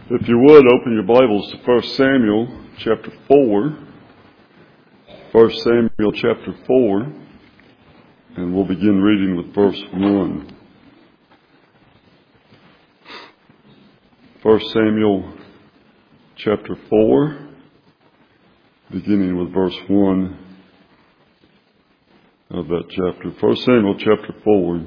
If you would, open your Bibles to 1 Samuel chapter 4. 1 Samuel chapter 4. And we'll begin reading with verse 1. 1 Samuel chapter 4, beginning with verse 1 of that chapter. 1 Samuel chapter 4.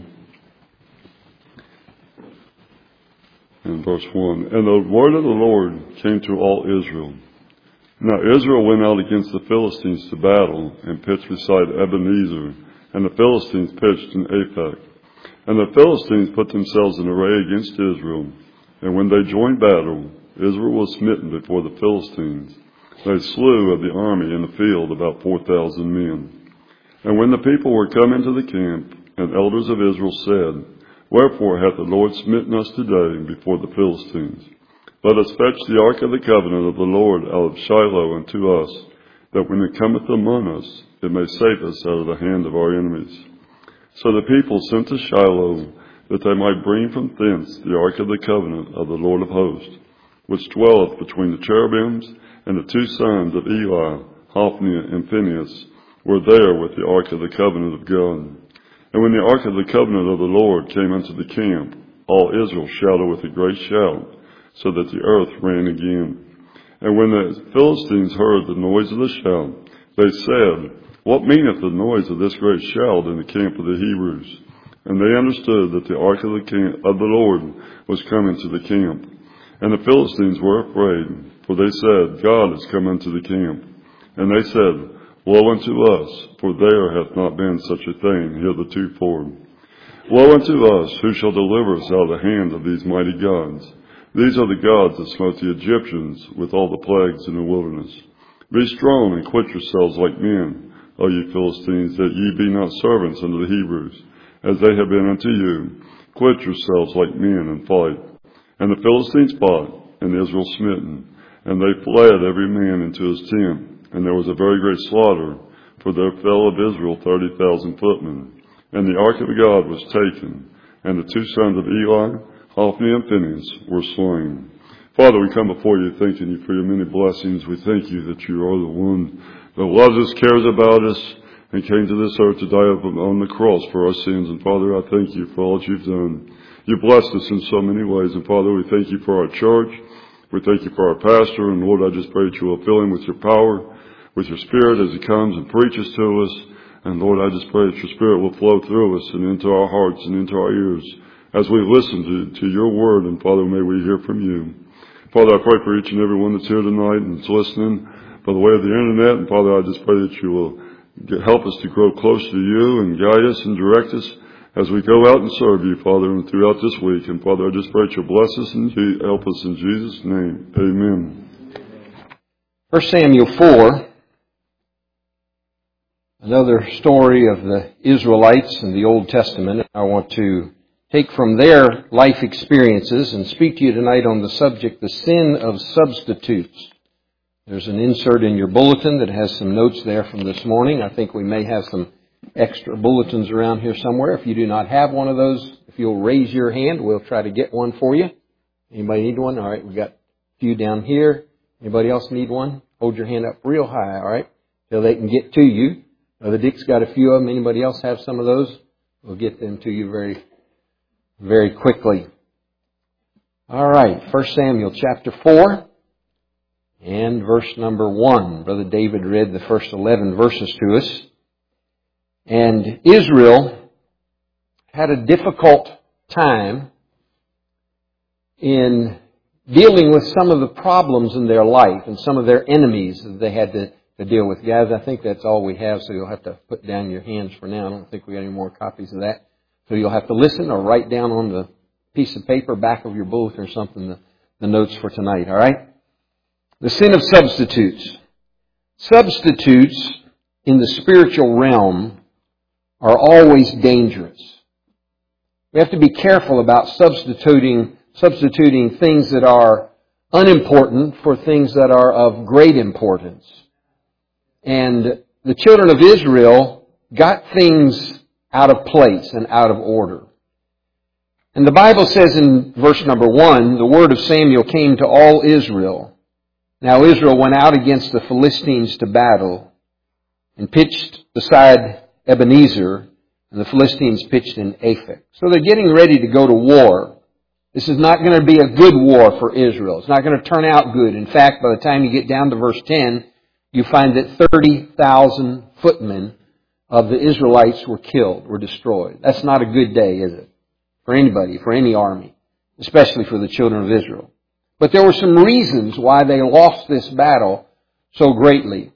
In verse 1, and the word of the Lord came to all Israel. Now Israel went out against the Philistines to battle, and pitched beside Ebenezer, and the Philistines pitched in Aphek. And the Philistines put themselves in array against Israel, and when they joined battle, Israel was smitten before the Philistines. They slew of the army in the field about 4,000 men. And when the people were come into the camp, and elders of Israel said, Wherefore hath the Lord smitten us today before the Philistines? Let us fetch the ark of the covenant of the Lord out of Shiloh unto us, that when it cometh among us, it may save us out of the hand of our enemies. So the people sent to Shiloh, that they might bring from thence the ark of the covenant of the Lord of hosts, which dwelleth between the cherubims, and the two sons of Eli, Hophni and Phinehas, were there with the ark of the covenant of God. And when the ark of the covenant of the Lord came unto the camp, all Israel shouted with a great shout, so that the earth ran again. And when the Philistines heard the noise of the shout, they said, What meaneth the noise of this great shout in the camp of the Hebrews? And they understood that the ark of the Lord was come into the camp. And the Philistines were afraid, for they said, God is come unto the camp. And they said, Woe unto us, for there hath not been such a thing heretofore. Woe unto us, who shall deliver us out of the hand of these mighty gods? These are the gods that smote the Egyptians with all the plagues in the wilderness. Be strong and quit yourselves like men, O ye Philistines, that ye be not servants unto the Hebrews, as they have been unto you. Quit yourselves like men and fight. And the Philistines fought, and Israel smitten, and they fled every man into his tent. And there was a very great slaughter, for there fell of Israel 30,000 footmen. And the ark of God was taken, and the two sons of Eli, Hophni and Phinehas, were slain. Father, we come before you thanking you for your many blessings. We thank you that you are the one that loves us, cares about us, and came to this earth to die on the cross for our sins. And Father, I thank you for all that you've done. You've blessed us in so many ways. And Father, we thank you for our church. We thank you for our pastor. And Lord, I just pray that you will fill him with your power, with your Spirit as he comes and preaches to us. And Lord, I just pray that your Spirit will flow through us and into our hearts and into our ears as we listen to your word. And Father, may we hear from you. Father, I pray for each and every one that's here tonight and is listening by the way of the internet. And Father, I just pray that you will help us to grow close to you and guide us and direct us as we go out and serve you, Father, and throughout this week. And Father, I just pray that you'll bless us and help us in Jesus' name. Amen. 1 Samuel 4. Another story of the Israelites in the Old Testament. I want to take from their life experiences and speak to you tonight on the subject, the sin of substitutes. There's an insert in your bulletin that has some notes there from this morning. I think we may have some extra bulletins around here somewhere. If you do not have one of those, if you'll raise your hand, we'll try to get one for you. Anybody need one? All right, we've got a few down here. Anybody else need one? Hold your hand up real high, all right, till they can get to you. Brother Dick's got a few of them. Anybody else have some of those? We'll get them to you very, very quickly. All right, 1 Samuel chapter 4 and verse number 1. Brother David read the first 11 verses to us. And Israel had a difficult time in dealing with some of the problems in their life and some of their enemies that they had to deal with. Guys, I think that's all we have, so you'll have to put down your hands for now. I don't think we got any more copies of that. So you'll have to listen or write down on the piece of paper back of your bulletin or something the notes for tonight, all right? The sin of substitutes. Substitutes in the spiritual realm are always dangerous. We have to be careful about substituting things that are unimportant for things that are of great importance. And the children of Israel got things out of place and out of order. And the Bible says in verse number 1, the word of Samuel came to all Israel. Now Israel went out against the Philistines to battle and pitched beside Ebenezer, and the Philistines pitched in Aphek. So they're getting ready to go to war. This is not going to be a good war for Israel. It's not going to turn out good. In fact, by the time you get down to verse 10, you find that 30,000 footmen of the Israelites were killed, were destroyed. That's not a good day, is it? For anybody, for any army, especially for the children of Israel. But there were some reasons why they lost this battle so greatly,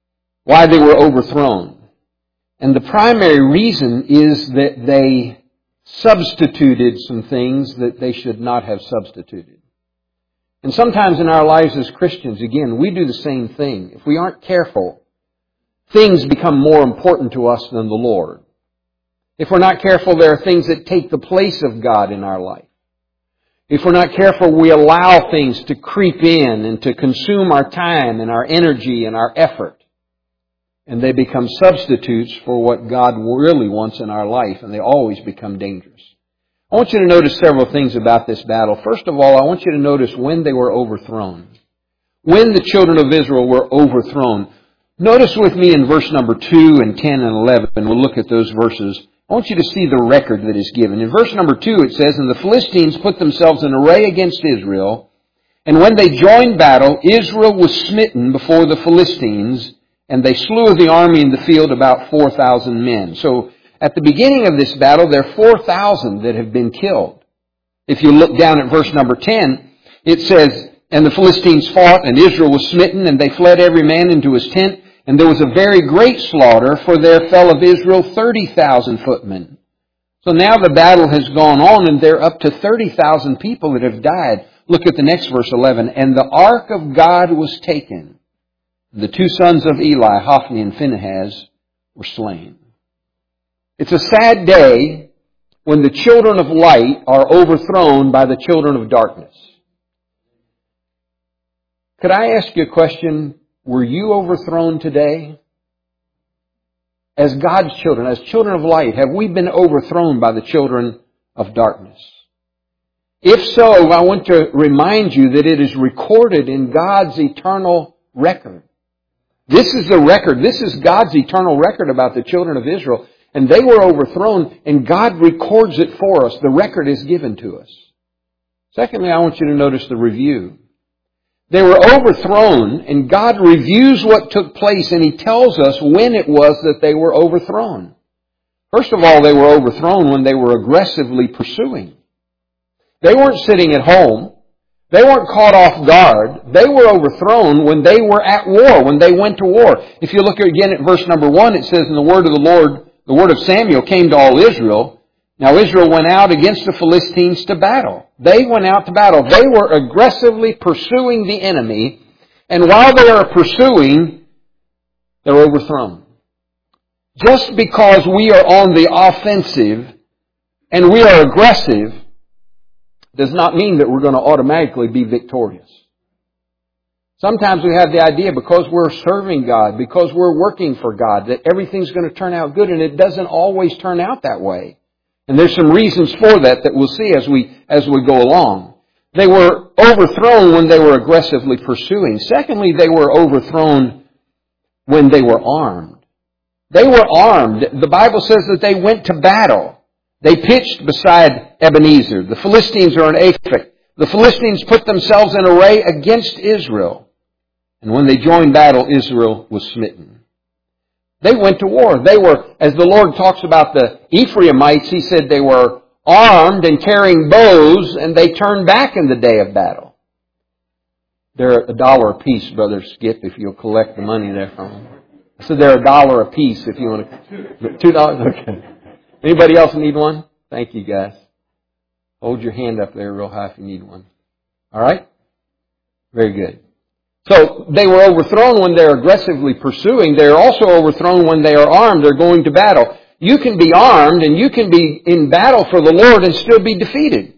why they were overthrown. And the primary reason is that they substituted some things that they should not have substituted. And sometimes in our lives as Christians, again, we do the same thing. If we aren't careful, things become more important to us than the Lord. If we're not careful, there are things that take the place of God in our life. If we're not careful, we allow things to creep in and to consume our time and our energy and our effort. And they become substitutes for what God really wants in our life, and they always become dangerous. I want you to notice several things about this battle. First of all, I want you to notice when they were overthrown. When the children of Israel were overthrown. Notice with me in verse number 2 and 10 and 11, and we'll look at those verses. I want you to see the record that is given. In verse number 2 it says, "And the Philistines put themselves in array against Israel, and when they joined battle, Israel was smitten before the Philistines, and they slew of the army in the field about 4,000 men." So at the beginning of this battle, there are 4,000 that have been killed. If you look down at verse number 10, it says, "And the Philistines fought, and Israel was smitten, and they fled every man into his tent. And there was a very great slaughter, for there fell of Israel 30,000 footmen." So now the battle has gone on, and there are up to 30,000 people that have died. Look at the next verse, 11. "And the ark of God was taken. The two sons of Eli, Hophni and Phinehas, were slain." It's a sad day when the children of light are overthrown by the children of darkness. Could I ask you a question? Were you overthrown today? As God's children, as children of light, have we been overthrown by the children of darkness? If so, I want to remind you that it is recorded in God's eternal record. This is the record. This is God's eternal record about the children of Israel. And they were overthrown, and God records it for us. The record is given to us. Secondly, I want you to notice the review. They were overthrown, and God reviews what took place, and He tells us when it was that they were overthrown. First of all, they were overthrown when they were aggressively pursuing. They weren't sitting at home. They weren't caught off guard. They were overthrown when they were at war, when they went to war. If you look again at verse number 1, it says, "And the word of the Lord, the word of Samuel came to all Israel." Now Israel went out against the Philistines to battle. They went out to battle. They were aggressively pursuing the enemy. And while they are pursuing, they're overthrown. Just because we are on the offensive and we are aggressive does not mean that we're going to automatically be victorious. Sometimes we have the idea because we're serving God, because we're working for God, that everything's going to turn out good, and it doesn't always turn out that way. And there's some reasons for that we'll see as we go along. They were overthrown when they were aggressively pursuing. Secondly, they were overthrown when they were armed. They were armed. The Bible says that they went to battle. They pitched beside Ebenezer. The Philistines are in Aphek. The Philistines put themselves in array against Israel. And when they joined battle, Israel was smitten. They went to war. They were, as the Lord talks about the Ephraimites, He said they were armed and carrying bows, and they turned back in the day of battle. They're $1 a piece, Brother Skip, if you'll collect the money there from them. I said they're $1 a piece if you want to. $2? Okay. Anybody else need one? Thank you, guys. Hold your hand up there real high if you need one. All right? Very good. So they were overthrown when they're aggressively pursuing. They're also overthrown when they are armed. They're going to battle. You can be armed and you can be in battle for the Lord and still be defeated.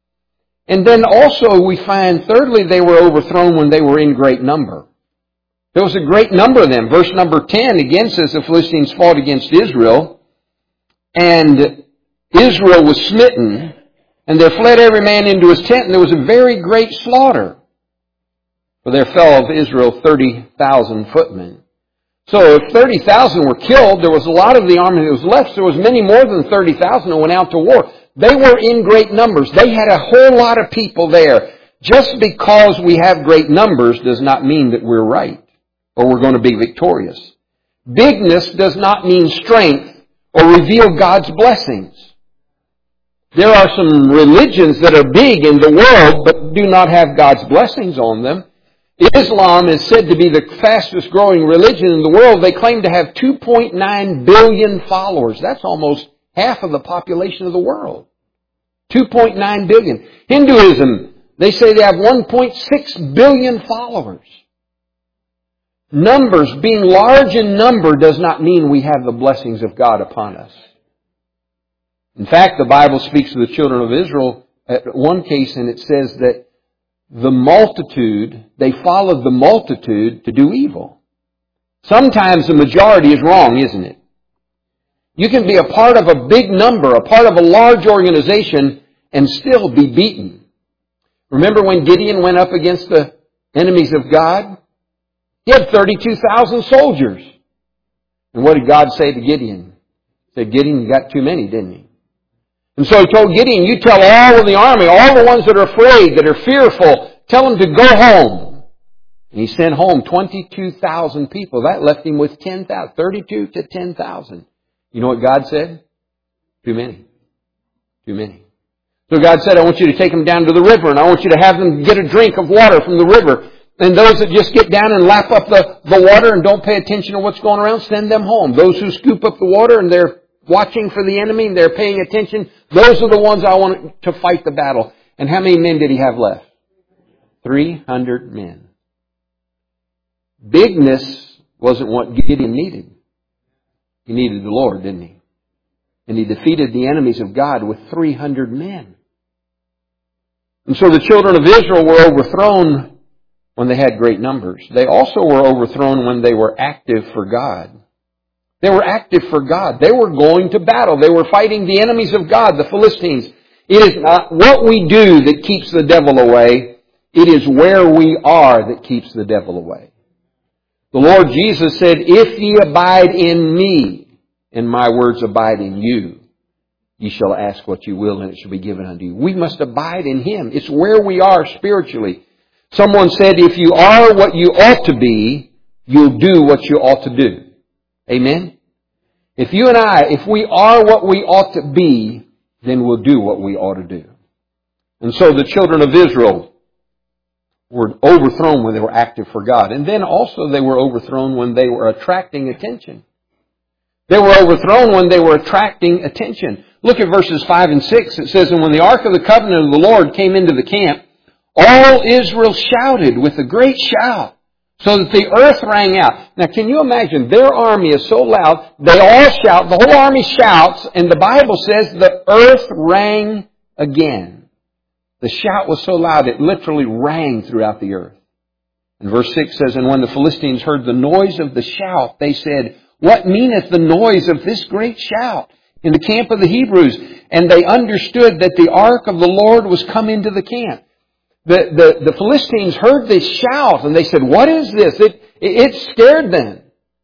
And then also we find, thirdly, they were overthrown when they were in great number. There was a great number of them. Verse number 10 again says the Philistines fought against Israel, and Israel was smitten, And there fled every man into his tent, and there was a very great slaughter. For there fell of Israel 30,000 footmen. So if 30,000 were killed, there was a lot of the army that was left. So there was many more than 30,000 that went out to war. They were in great numbers. They had a whole lot of people there. Just because we have great numbers does not mean that we're right or we're going to be victorious. Bigness does not mean strength or reveal God's blessings. There are some religions that are big in the world but do not have God's blessings on them. Islam is said to be the fastest growing religion in the world. They claim to have 2.9 billion followers. That's almost half of the population of the world. 2.9 billion. Hinduism, they say they have 1.6 billion followers. Numbers, being large in number, does not mean we have the blessings of God upon us. In fact, the Bible speaks to the children of Israel at one case, and it says that the multitude, they followed the multitude to do evil. Sometimes the majority is wrong, isn't it? You can be a part of a big number, a part of a large organization, and still be beaten. Remember when Gideon went up against the enemies of God? He had 32,000 soldiers. And what did God say to Gideon? He said, Gideon, you got too many, didn't you? And so He told Gideon, you tell all of the army, all the ones that are afraid, that are fearful, tell them to go home. And He sent home 22,000 people. That left him with 10,000, 32 to 10,000. You know what God said? Too many. Too many. So God said, I want you to take them down to the river, and I want you to have them get a drink of water from the river. And those that just get down and lap up the water and don't pay attention to what's going around, send them home. Those who scoop up the water and they're watching for the enemy and they're paying attention, those are the ones I want to fight the battle. And how many men did he have left? 300 men. Bigness wasn't what Gideon needed. He needed the Lord, didn't he? And he defeated the enemies of God with 300 men. And so the children of Israel were overthrown when they had great numbers. They also were overthrown when they were active for God. They were active for God. They were going to battle. They were fighting the enemies of God, the Philistines. It is not what we do that keeps the devil away. It is where we are that keeps the devil away. The Lord Jesus said, if ye abide in me, and my words abide in you, ye shall ask what you will, and it shall be given unto you. We must abide in Him. It's where we are spiritually. Someone said, if you are what you ought to be, you'll do what you ought to do. Amen? If you and I, if we are what we ought to be, then we'll do what we ought to do. And so the children of Israel were overthrown when they were active for God. And then also they were overthrown when they were attracting attention. They were overthrown when they were attracting attention. Look at verses 5 and 6. It says, and when the ark of the covenant of the Lord came into the camp, all Israel shouted with a great shout, so that the earth rang out. Now, can you imagine? Their army is so loud, they all shout, the whole army shouts, and the Bible says the earth rang again. The shout was so loud, it literally rang throughout the earth. And verse 6 says, and when the Philistines heard the noise of the shout, they said, what meaneth the noise of this great shout in the camp of the Hebrews? And they understood that the ark of the Lord was come into the camp. The Philistines heard this shout and they said, what is this? It scared them.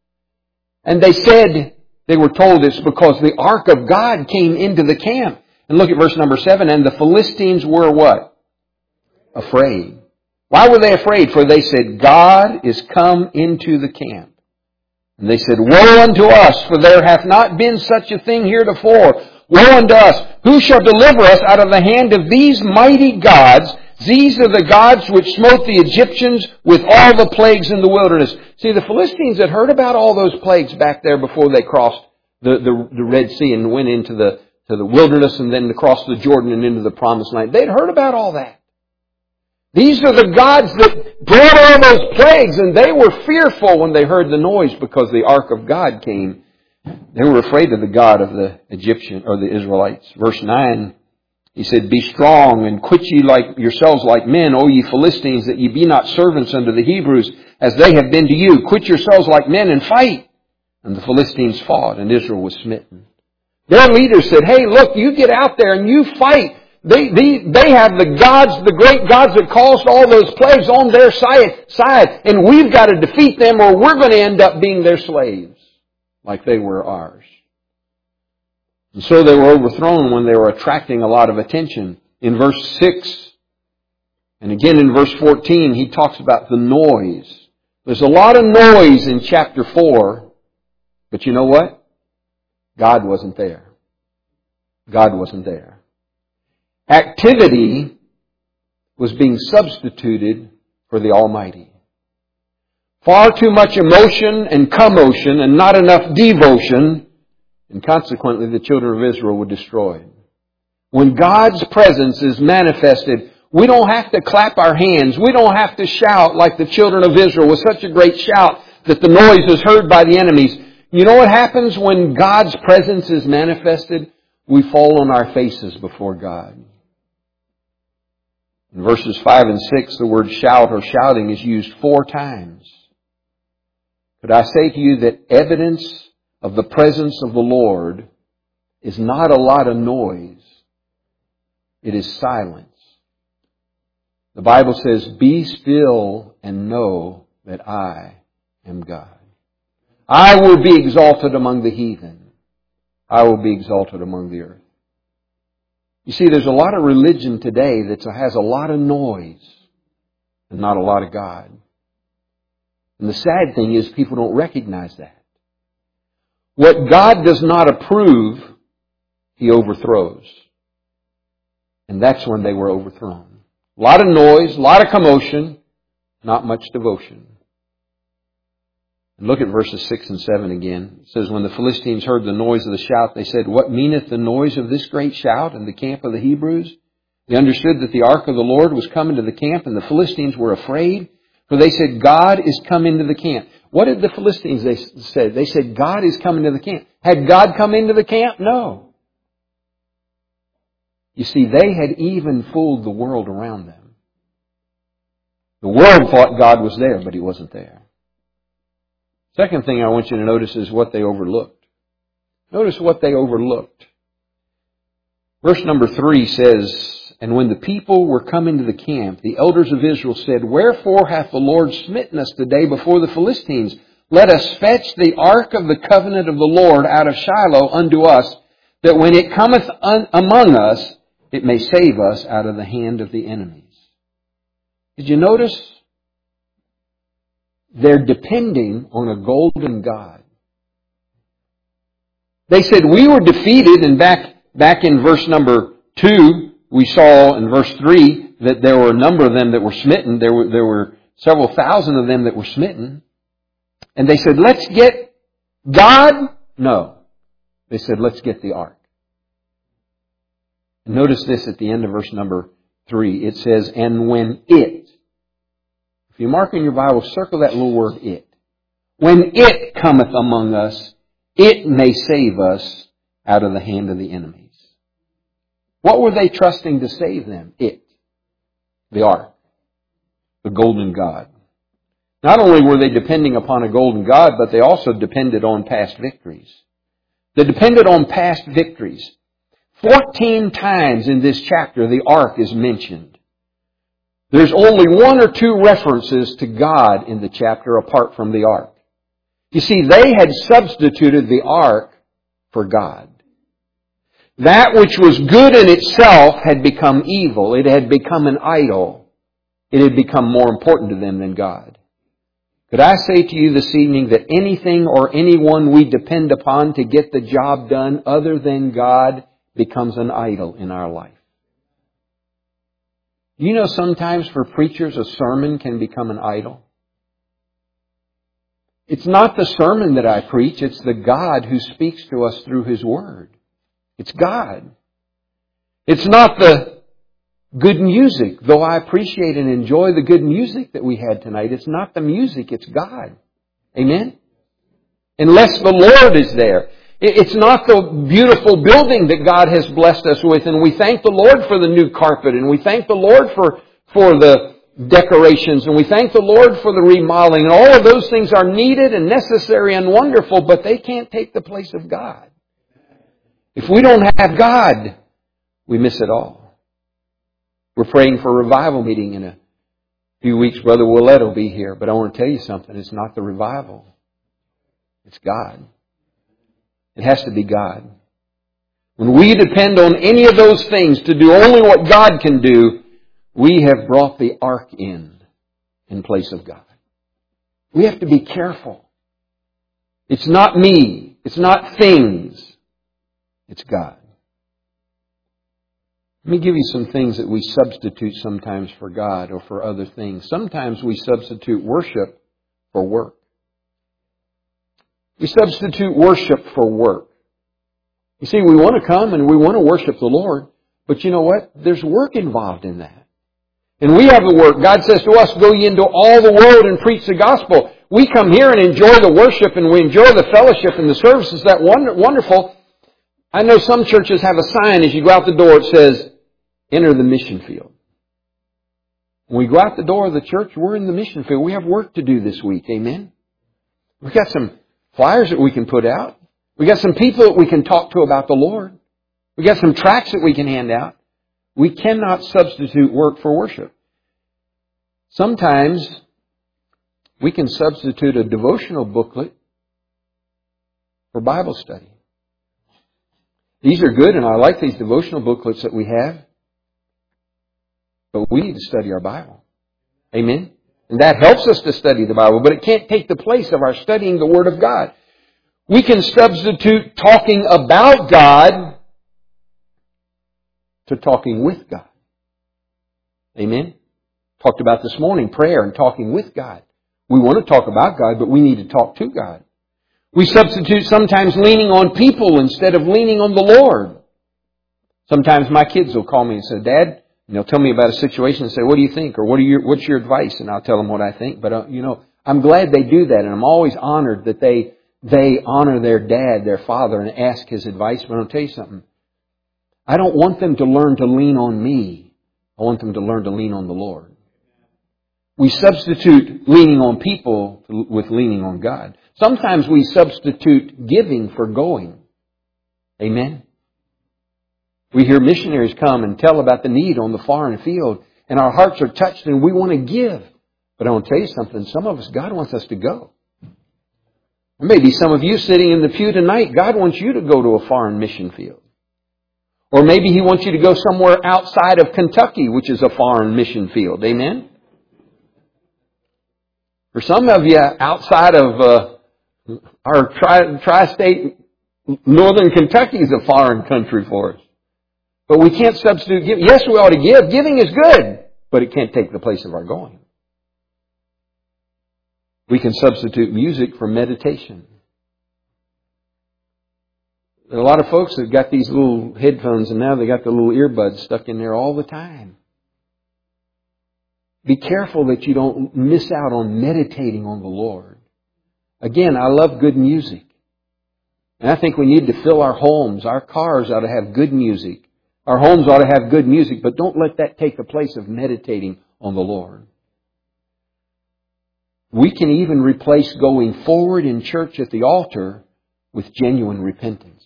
And they said, they were told it's because the ark of God came into the camp. And look at verse number 7. And the Philistines were what? Afraid. Why were they afraid? For they said, God is come into the camp. And they said, woe unto us, for there hath not been such a thing heretofore. Woe unto us! Who shall deliver us out of the hand of these mighty gods? These are the gods which smote the Egyptians with all the plagues in the wilderness. See, the Philistines had heard about all those plagues back there before they crossed the Red Sea and went into the wilderness and then across the Jordan and into the Promised Land. They'd heard about all that. These are the gods that brought all those plagues, and they were fearful when they heard the noise because the ark of God came. They were afraid of the God of the Egyptian or the Israelites. Verse 9, he said, be strong and quit ye yourselves like men, O ye Philistines, that ye be not servants unto the Hebrews, as they have been to you. Quit yourselves like men and fight. And the Philistines fought, and Israel was smitten. Their leaders said, hey, look, you get out there and you fight. They have the gods, the great gods that caused all those plagues on their side. And we've got to defeat them or we're going to end up being their slaves like they were ours. And so they were overthrown when they were attracting a lot of attention. In verse 6 and again in verse 14, he talks about the noise. There's a lot of noise in chapter 4. But you know what? God wasn't there. God wasn't there. Activity was being substituted for the Almighty. Far too much emotion and commotion and not enough devotion, and consequently the children of Israel were destroyed. When God's presence is manifested, we don't have to clap our hands. We don't have to shout like the children of Israel with such a great shout that the noise is heard by the enemies. You know what happens when God's presence is manifested? We fall on our faces before God. In verses 5 and 6, the word shout or shouting is used 4 times. But I say to you that evidence of the presence of the Lord is not a lot of noise. It is silence. The Bible says, "Be still and know that I am God. I will be exalted among the heathen. I will be exalted among the earth." You see, there's a lot of religion today that has a lot of noise and not a lot of God. And the sad thing is people don't recognize that. What God does not approve, He overthrows. And that's when they were overthrown. A lot of noise, a lot of commotion, not much devotion. And look at verses 6 and 7 again. It says, "When the Philistines heard the noise of the shout, they said, 'What meaneth the noise of this great shout in the camp of the Hebrews?' They understood that the ark of the Lord was come into the camp, and the Philistines were afraid, for they said, 'God is come into the camp.'" What did the Philistines say? They said, "God is come into the camp." Had God come into the camp? No. You see, they had even fooled the world around them. The world thought God was there, but He wasn't there. Second thing I want you to notice is what they overlooked. Notice what they overlooked. Verse number 3 says, "And when the people were come into the camp, the elders of Israel said, 'Wherefore hath the Lord smitten us today before the Philistines? Let us fetch the ark of the covenant of the Lord out of Shiloh unto us, that when it cometh among us, it may save us out of the hand of the enemies.'" Did you notice? They're depending on a golden God. They said, "We were defeated," and back in verse number 2, we saw in verse 3 that there were a number of them that were smitten. There were several thousand of them that were smitten. And they said, "Let's get God." No. They said, "Let's get the ark." And notice this at the end of verse number 3. It says, "And when it," if you mark in your Bible, circle that little word "it." "When it cometh among us, it may save us out of the hand of the enemies." What were they trusting to save them? It. The ark. The golden God. Not only were they depending upon a golden God, but they also depended on past victories. They depended on past victories. 14 times in this chapter, the ark is mentioned. There's only 1 or 2 references to God in the chapter apart from the ark. You see, they had substituted the ark for God. That which was good in itself had become evil. It had become an idol. It had become more important to them than God. Could I say to you this evening that anything or anyone we depend upon to get the job done other than God becomes an idol in our life? You know, sometimes for preachers, a sermon can become an idol. It's not the sermon that I preach, it's the God who speaks to us through His Word. It's God. It's not the good music, though I appreciate and enjoy the good music that we had tonight. It's not the music, it's God. Amen? Unless the Lord is there. It's not the beautiful building that God has blessed us with, and we thank the Lord for the new carpet, and we thank the Lord for the decorations, and we thank the Lord for the remodeling, and all of those things are needed and necessary and wonderful, but they can't take the place of God. If we don't have God, we miss it all. We're praying for a revival meeting in a few weeks. Brother Willett will be here. But I want to tell you something. It's not the revival. It's God. It has to be God. When we depend on any of those things to do only what God can do, we have brought the ark in place of God. We have to be careful. It's not me. It's not things. It's God. Let me give you some things that we substitute sometimes for God or for other things. Sometimes we substitute worship for work. We substitute worship for work. You see, we want to come and we want to worship the Lord, but you know what? There's work involved in that. And we have the work. God says to us, go ye into all the world and preach the gospel. We come here and enjoy the worship and we enjoy the fellowship and the services. That wonderful. I know some churches have a sign as you go out the door. It says, enter the mission field. When we go out the door of the church, we're in the mission field. We have work to do this week. Amen? We've got some flyers that we can put out. We've got some people that we can talk to about the Lord. We've got some tracts that we can hand out. We cannot substitute work for worship. Sometimes we can substitute a devotional booklet for Bible study. These are good, and I like these devotional booklets that we have. But we need to study our Bible. Amen? And that helps us to study the Bible, but it can't take the place of our studying the Word of God. We can substitute talking about God to talking with God. Amen? Talked about this morning, prayer and talking with God. We want to talk about God, but we need to talk to God. We substitute sometimes leaning on people instead of leaning on the Lord. Sometimes my kids will call me and say, Dad, and they'll tell me about a situation and say, what do you think? Or what's your advice? And I'll tell them what I think. But, I'm glad they do that. And I'm always honored that they honor their dad, their father, and ask his advice. But I'll tell you something. I don't want them to learn to lean on me. I want them to learn to lean on the Lord. We substitute leaning on people with leaning on God. Sometimes we substitute giving for going. Amen? We hear missionaries come and tell about the need on the foreign field, and our hearts are touched and we want to give. But I want to tell you something. Some of us, God wants us to go. There may be some of you sitting in the pew tonight. God wants you to go to a foreign mission field. Or maybe He wants you to go somewhere outside of Kentucky, which is a foreign mission field. Amen? For some of you, outside of our tri-state, northern Kentucky is a foreign country for us. But we can't substitute giving. Yes, we ought to give. Giving is good, but it can't take the place of our going. We can substitute music for meditation. There are a lot of folks that got these little headphones and now they got the little earbuds stuck in there all the time. Be careful that you don't miss out on meditating on the Lord. Again, I love good music. And I think we need to fill our homes. Our cars ought to have good music. Our homes ought to have good music, but don't let that take the place of meditating on the Lord. We can even replace going forward in church at the altar with genuine repentance.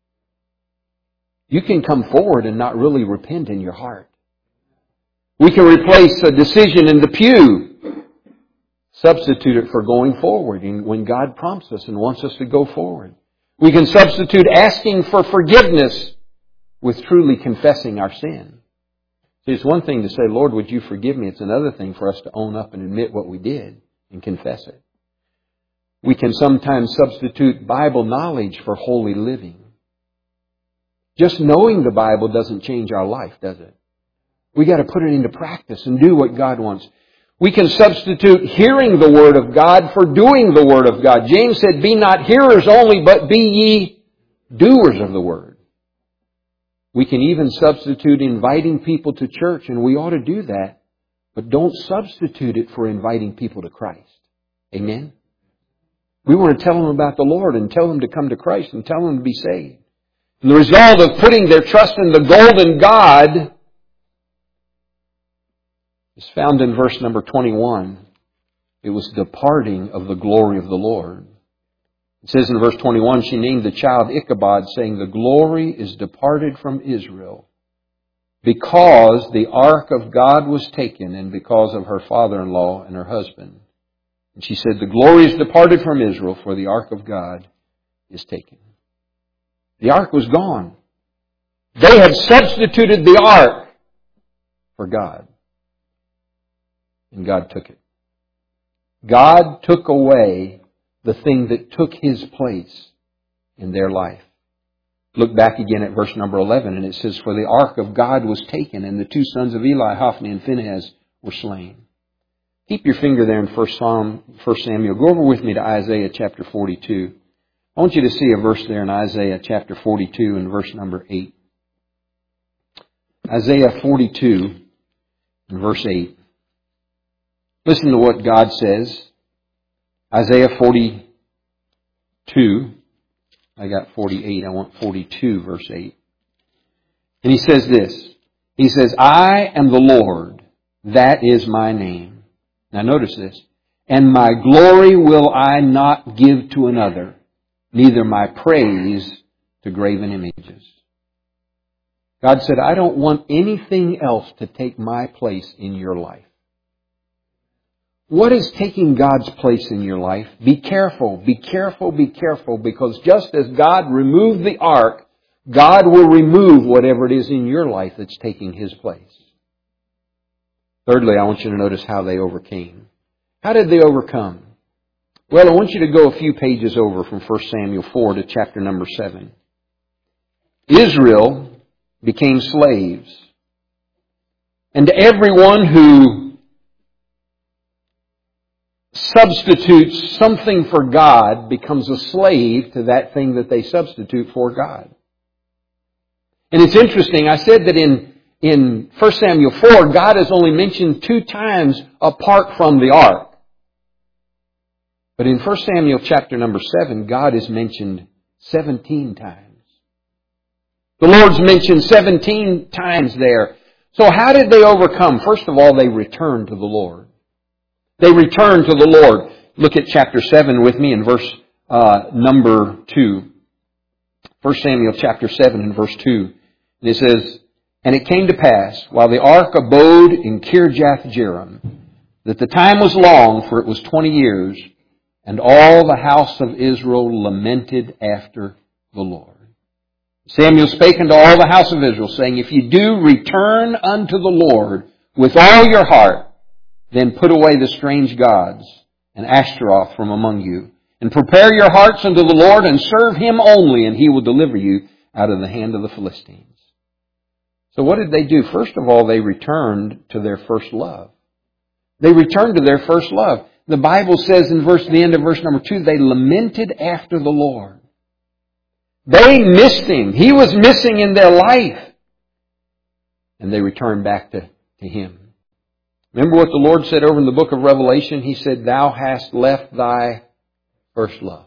You can come forward and not really repent in your heart. We can replace a decision in the pew, substitute it for going forward when God prompts us and wants us to go forward. We can substitute asking for forgiveness with truly confessing our sin. See, it's one thing to say, Lord, would you forgive me? It's another thing for us to own up and admit what we did and confess it. We can sometimes substitute Bible knowledge for holy living. Just knowing the Bible doesn't change our life, does it? We got to put it into practice and do what God wants. We can substitute hearing the Word of God for doing the Word of God. James said, be not hearers only, but be ye doers of the Word. We can even substitute inviting people to church, and we ought to do that. But don't substitute it for inviting people to Christ. Amen? We want to tell them about the Lord and tell them to come to Christ and tell them to be saved. And the result of putting their trust in the golden God is found in verse number 21. It was departing of the glory of the Lord. It says in verse 21, she named the child Ichabod, saying, the glory is departed from Israel, because the ark of God was taken and because of her father-in-law and her husband. And she said, the glory is departed from Israel, for the ark of God is taken. The ark was gone. They had substituted the ark for God. And God took it. God took away the thing that took His place in their life. Look back again at verse number 11, and it says, for the ark of God was taken, and the two sons of Eli, Hophni and Phinehas, were slain. Keep your finger there in 1 Samuel. Go over with me to Isaiah chapter 42. I want you to see a verse there in Isaiah chapter 42 and verse number 8. Isaiah 42 and verse 8. Listen to what God says. Isaiah 42. I got 48. I want 42, verse 8. And He says this. He says, I am the Lord, that is my name. Now notice this. And my glory will I not give to another, neither my praise to graven images. God said, I don't want anything else to take my place in your life. What is taking God's place in your life? Be careful, be careful, be careful, because just as God removed the ark, God will remove whatever it is in your life that's taking His place. Thirdly, I want you to notice how they overcame. How did they overcome? Well, I want you to go a few pages over from 1 Samuel 4 to chapter number 7. Israel became slaves. And everyone who substitutes something for God becomes a slave to that thing that they substitute for God. And it's interesting, I said that in 1 Samuel 4, God is only mentioned 2 times apart from the ark. But in 1 Samuel chapter number 7, God is mentioned 17 times. The Lord's mentioned 17 times there. So how did they overcome? First of all, they returned to the Lord. They returned to the Lord. Look at chapter 7 with me in verse number 2. 1 Samuel chapter 7 and verse 2. And it says, and it came to pass, while the ark abode in Kirjath-jearim, that the time was long, for it was 20 years, and all the house of Israel lamented after the Lord. Samuel spake unto all the house of Israel, saying, if you do return unto the Lord with all your heart, then put away the strange gods and Ashtaroth from among you, and prepare your hearts unto the Lord, and serve Him only, and He will deliver you out of the hand of the Philistines. So what did they do? First of all, they returned to their first love. They returned to their first love. The Bible says in the end of verse number 2, they lamented after the Lord. They missed Him. He was missing in their life. And they returned back to Him. Remember what the Lord said over in the book of Revelation? He said, thou hast left thy first love.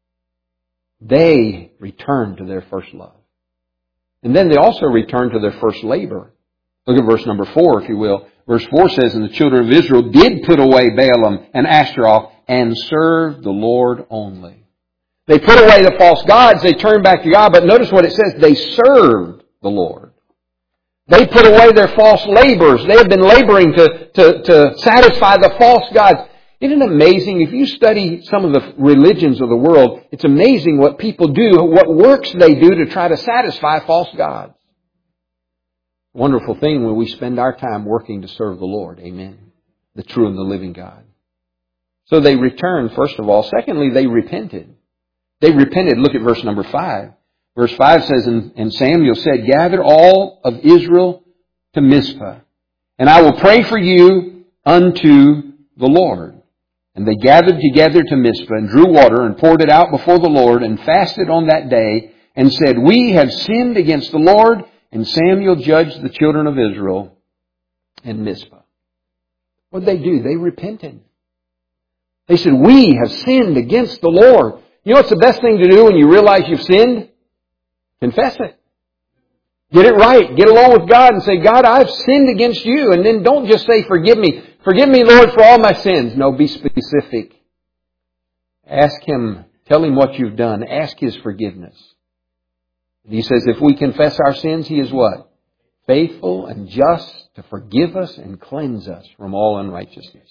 They returned to their first love. And then they also returned to their first labor. Look at verse number 4, if you will. Verse 4 says, and the children of Israel did put away Baalim and Ashtaroth and served the Lord only. They put away the false gods. They turned back to God. But notice what it says. They served the Lord. They put away their false labors. They have been laboring to satisfy the false gods. Isn't it amazing? If you study some of the religions of the world, it's amazing what people do, what works they do to try to satisfy false gods. Wonderful thing when we spend our time working to serve the Lord. Amen. The true and the living God. So they returned, first of all. Secondly, they repented. They repented. Look at verse number 5. Verse 5 says, and Samuel said, gather all of Israel to Mizpah, and I will pray for you unto the Lord. And they gathered together to Mizpah, and drew water, and poured it out before the Lord, and fasted on that day, and said, we have sinned against the Lord. And Samuel judged the children of Israel in Mizpah. What did they do? They repented. They said, we have sinned against the Lord. You know what's the best thing to do when you realize you've sinned? Confess it. Get it right. Get along with God and say, God, I've sinned against you. And then don't just say, forgive me. Forgive me, Lord, for all my sins. No, be specific. Ask Him. Tell Him what you've done. Ask His forgiveness. And He says, if we confess our sins, He is what? faithful and just to forgive us and cleanse us from all unrighteousness.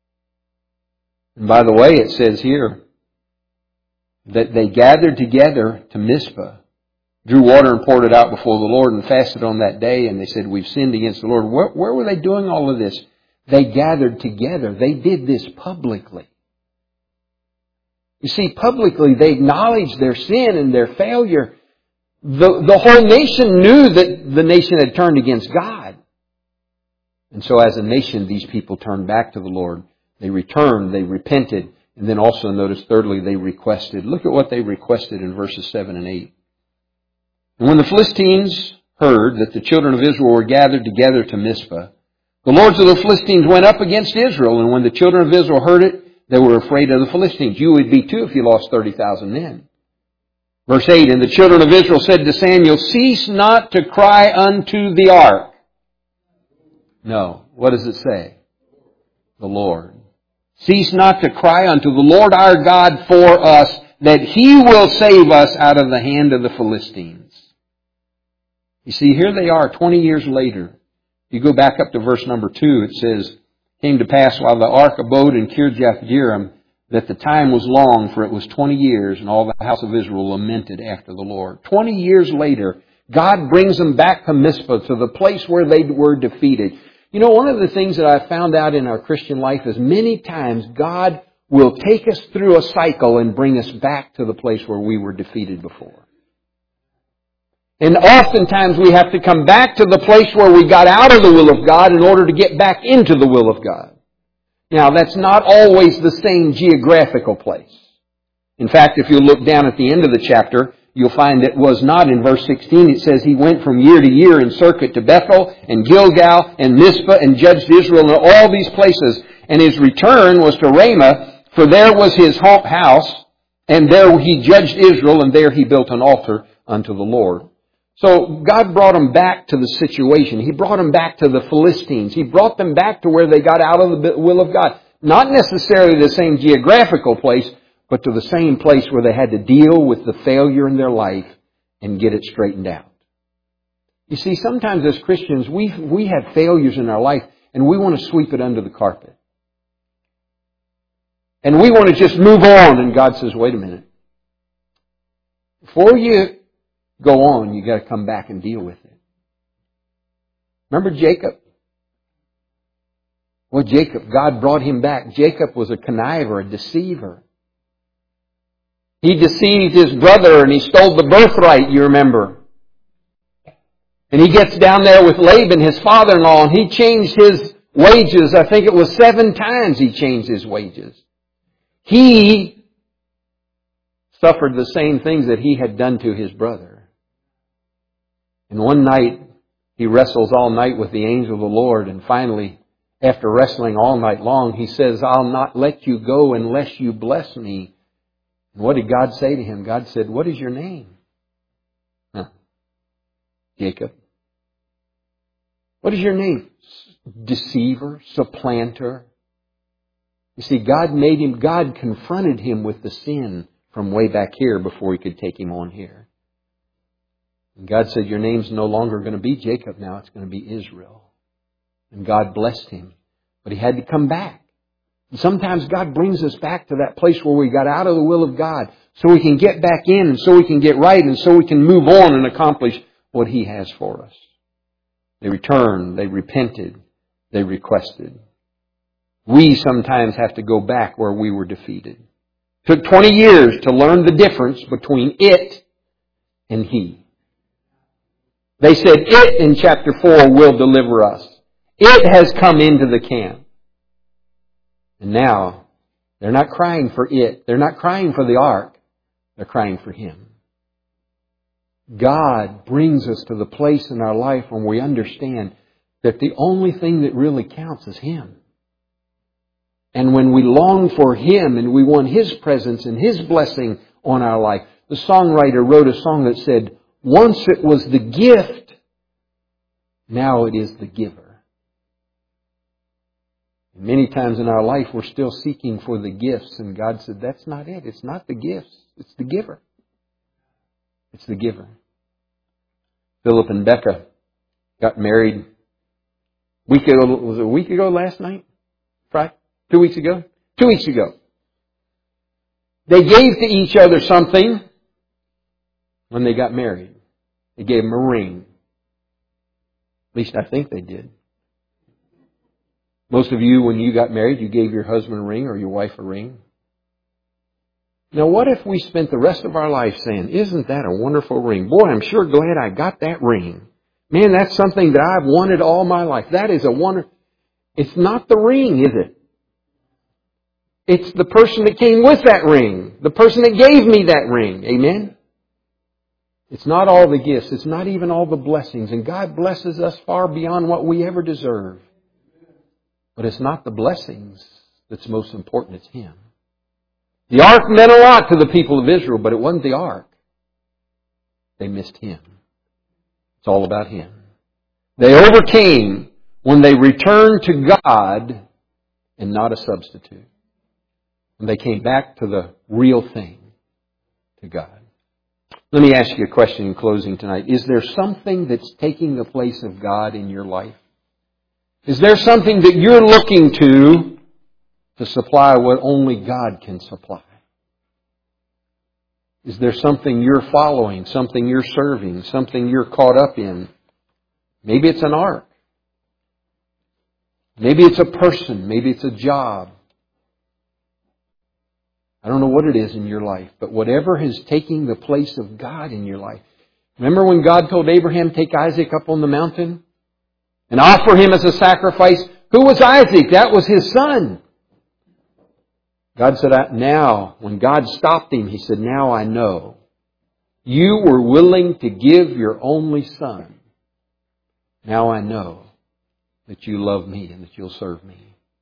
And by the way, it says here that they gathered together to Mizpah, drew water and poured it out before the Lord, and fasted on that day, and they said, we've sinned against the Lord. Where were they doing all of this? They gathered together. They did this publicly. You see, publicly they acknowledged their sin and their failure. The whole nation knew that the nation had turned against God. And so as a nation, these people turned back to the Lord. They returned, they repented, and then also notice thirdly, they requested. Look at what they requested in verses 7 and 8. And when the Philistines heard that the children of Israel were gathered together to Mizpah, the lords of the Philistines went up against Israel, and when the children of Israel heard it, they were afraid of the Philistines. You would be too if you lost 30,000 men. Verse 8, and the children of Israel said to Samuel, cease not to cry unto the ark. No. What does it say? The Lord. Cease not to cry unto the Lord our God for us, that He will save us out of the hand of the Philistines. You see, here they are 20 years later. If you go back up to verse number 2, it says, came to pass while the ark abode in Kirjath-jearim, that the time was long, for it was 20 years, and all the house of Israel lamented after the Lord. 20 years later, God brings them back to Mizpah, to the place where they were defeated. You know, one of the things that I found out in our Christian life is many times God will take us through a cycle and bring us back to the place where we were defeated before. And oftentimes we have to come back to the place where we got out of the will of God in order to get back into the will of God. Now, that's not always the same geographical place. In fact, if you look down at the end of the chapter, you'll find it was not in verse 16. It says he went from year to year in circuit to Bethel and Gilgal and Mizpah and judged Israel in all these places. And his return was to Ramah, for there was his house, and there he judged Israel, and there he built an altar unto the Lord. So God brought them back to the situation. He brought them back to the Philistines. He brought them back to where they got out of the will of God. Not necessarily the same geographical place, but to the same place where they had to deal with the failure in their life and get it straightened out. You see, sometimes as Christians, we have failures in our life and we want to sweep it under the carpet. And we want to just move on, and God says, wait a minute. Before you go on, you got to come back and deal with it. Remember Jacob? Well, Jacob, God brought him back. Jacob was a conniver, a deceiver. He deceived his brother and he stole the birthright, you remember. And he gets down there with Laban, his father-in-law, and he changed his wages. I think it was 7 times he changed his wages. He suffered the same things that he had done to his brother. And one night, he wrestles all night with the angel of the Lord. And finally, after wrestling all night long, he says, I'll not let you go unless you bless me. And what did God say to him? God said, what is your name? Jacob. What is your name? Deceiver, supplanter. You see, God confronted him with the sin from way back here before he could take him on here. And God said, your name's no longer going to be Jacob now, it's going to be Israel. And God blessed him. But he had to come back. And sometimes God brings us back to that place where we got out of the will of God so we can get back in and so we can get right and so we can move on and accomplish what He has for us. They returned, they repented, they requested. We sometimes have to go back where we were defeated. It took 20 years to learn the difference between it and He. They said, it in chapter 4 will deliver us. It has come into the camp. And now, they're not crying for it. They're not crying for the ark. They're crying for Him. God brings us to the place in our life when we understand that the only thing that really counts is Him. And when we long for Him and we want His presence and His blessing on our life, the songwriter wrote a song that said, once it was the gift, now it is the giver. Many times in our life we're still seeking for the gifts, and God said, that's not it. It's not the gifts. It's the giver. It's the giver. Philip and Becca got married week ago. Was it a week ago last night? Friday? 2 weeks ago? 2 weeks ago. They gave to each other something when they got married. They gave them a ring. At least I think they did. Most of you, when you got married, you gave your husband a ring or your wife a ring. Now, what if we spent the rest of our life saying, isn't that a wonderful ring? Boy, I'm sure glad I got that ring. Man, that's something that I've wanted all my life. That is a wonder. It's not the ring, is it? It's the person that came with that ring. The person that gave me that ring. Amen? It's not all the gifts. It's not even all the blessings. And God blesses us far beyond what we ever deserve. But it's not the blessings that's most important. It's Him. The ark meant a lot to the people of Israel, but it wasn't the ark. They missed Him. It's all about Him. They overcame when they returned to God and not a substitute. When they came back to the real thing, to God. Let me ask you a question in closing tonight. Is there something that's taking the place of God in your life? Is there something that you're looking to supply what only God can supply? Is there something you're following, something you're serving, something you're caught up in? Maybe it's an ark. Maybe it's a person. Maybe it's a job. I don't know what it is in your life, but whatever is taking the place of God in your life. Remember when God told Abraham, take Isaac up on the mountain and offer him as a sacrifice? Who was Isaac? That was his son. God said, now, when God stopped him, He said, now I know. You were willing to give your only son. Now I know that you love me and that you'll serve me.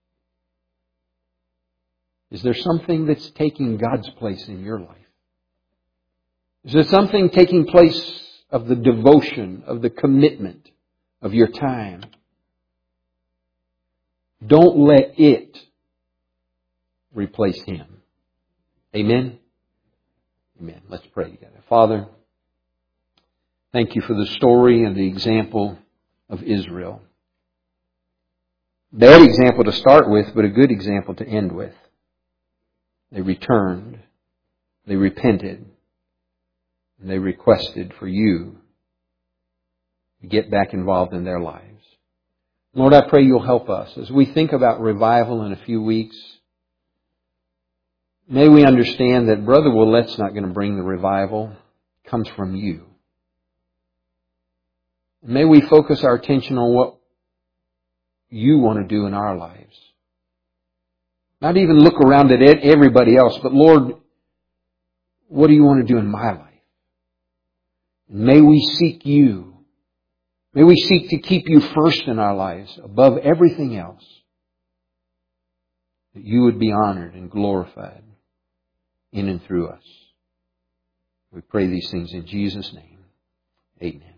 Is there something that's taking God's place in your life? Is there something taking place of the devotion, of the commitment of your time? Don't let it replace Him. Amen? Amen. Let's pray together. Father, thank You for the story and the example of Israel. Bad example to start with, but a good example to end with. They returned, they repented, and they requested for You to get back involved in their lives. Lord, I pray You'll help us as we think about revival in a few weeks. May we understand that Brother Willette's not going to bring the revival. It comes from You. May we focus our attention on what You want to do in our lives. Not even look around at everybody else, but Lord, what do You want to do in my life? May we seek You. May we seek to keep You first in our lives, above everything else. That You would be honored and glorified in and through us. We pray these things in Jesus' name. Amen.